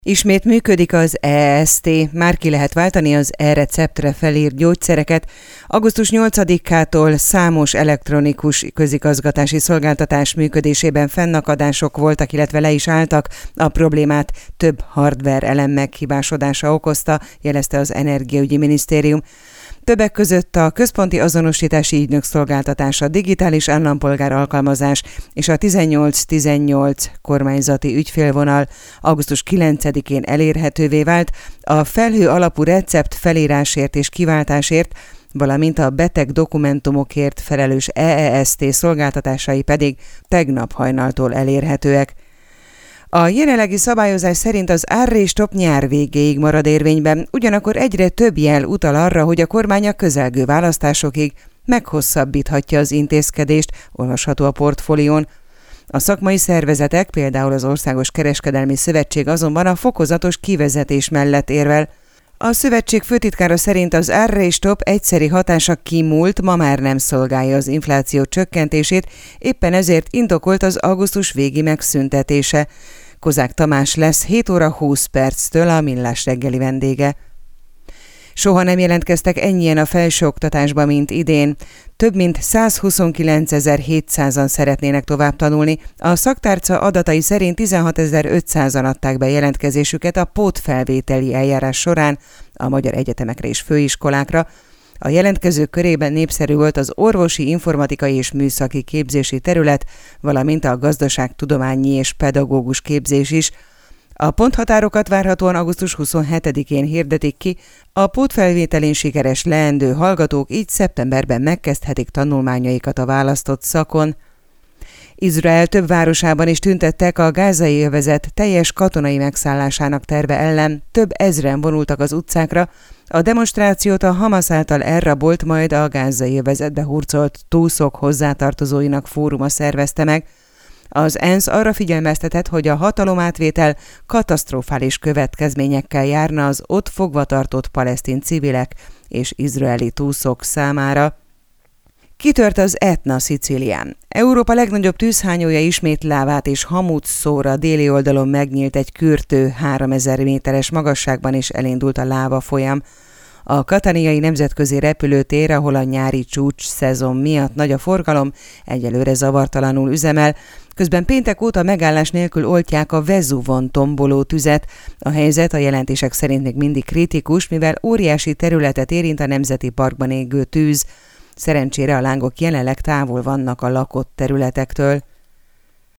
Ismét működik az EST, már ki lehet váltani az e-receptre felírt gyógyszereket. Augusztus 8-ától számos elektronikus közigazgatási szolgáltatás működésében fennakadások voltak, illetve le is álltak. A problémát több hardware elem meghibásodása okozta, jelezte az Energiaügyi Minisztérium. Többek között a Központi Azonosítási Ügynök szolgáltatása, digitális állampolgár alkalmazás és a 1818 kormányzati ügyfélvonal augusztus 9-én elérhetővé vált, a felhő alapú recept felírásért és kiváltásért, valamint a beteg dokumentumokért felelős EEST szolgáltatásai pedig tegnap hajnaltól elérhetőek. A jelenlegi szabályozás szerint az árrés-stop nyár végéig marad érvényben, ugyanakkor egyre több jel utal arra, hogy a kormány a közelgő választásokig meghosszabbíthatja az intézkedést, olvasható a Portfólión. A szakmai szervezetek, például az Országos Kereskedelmi Szövetség azonban a fokozatos kivezetés mellett érvel. A szövetség főtitkára szerint az árrés-stop egyszeri hatása kimúlt, ma már nem szolgálja az infláció csökkentését, éppen ezért indokolt az augusztus végi megszüntetése. Kozák Tamás lesz 7 óra 20 perctől a Millás reggeli vendége. Soha nem jelentkeztek ennyien a felsőoktatásba, mint idén. Több mint 129.700-an szeretnének tovább tanulni. A szaktárca adatai szerint 16.500-an adták be jelentkezésüket a pótfelvételi eljárás során a magyar egyetemekre és főiskolákra. A jelentkezők körében népszerű volt az orvosi, informatikai és műszaki képzési terület, valamint a gazdaságtudományi és pedagógus képzés is. A ponthatárokat várhatóan augusztus 27-én hirdetik ki, a pótfelvételén sikeres leendő hallgatók így szeptemberben megkezdhetik tanulmányaikat a választott szakon. Izrael több városában is tüntettek a gázai övezet teljes katonai megszállásának terve ellen, több ezren vonultak az utcákra. A demonstrációt a Hamas által elrabolt, majd a gázai övezetbe hurcolt túszok hozzátartozóinak fóruma szervezte meg. Az ENSZ arra figyelmeztetett, hogy a hatalomátvétel katasztrofális következményekkel járna az ott fogvatartott palesztin civilek és izraeli túszok számára. Kitört az Etna Szicílián. Európa legnagyobb tűzhányója ismét lávát és hamut szór, a déli oldalon megnyílt egy kürtő 3000 méteres magasságban, és elindult a láva folyam. A Cataniai nemzetközi repülőtér, ahol a nyári csúcs szezon miatt nagy a forgalom, egyelőre zavartalanul üzemel, közben péntek óta megállás nélkül oltják a Vezuvon tomboló tüzet. A helyzet a jelentések szerint még mindig kritikus, mivel óriási területet érint a nemzeti parkban égő tűz. Szerencsére a lángok jelenleg távol vannak a lakott területektől.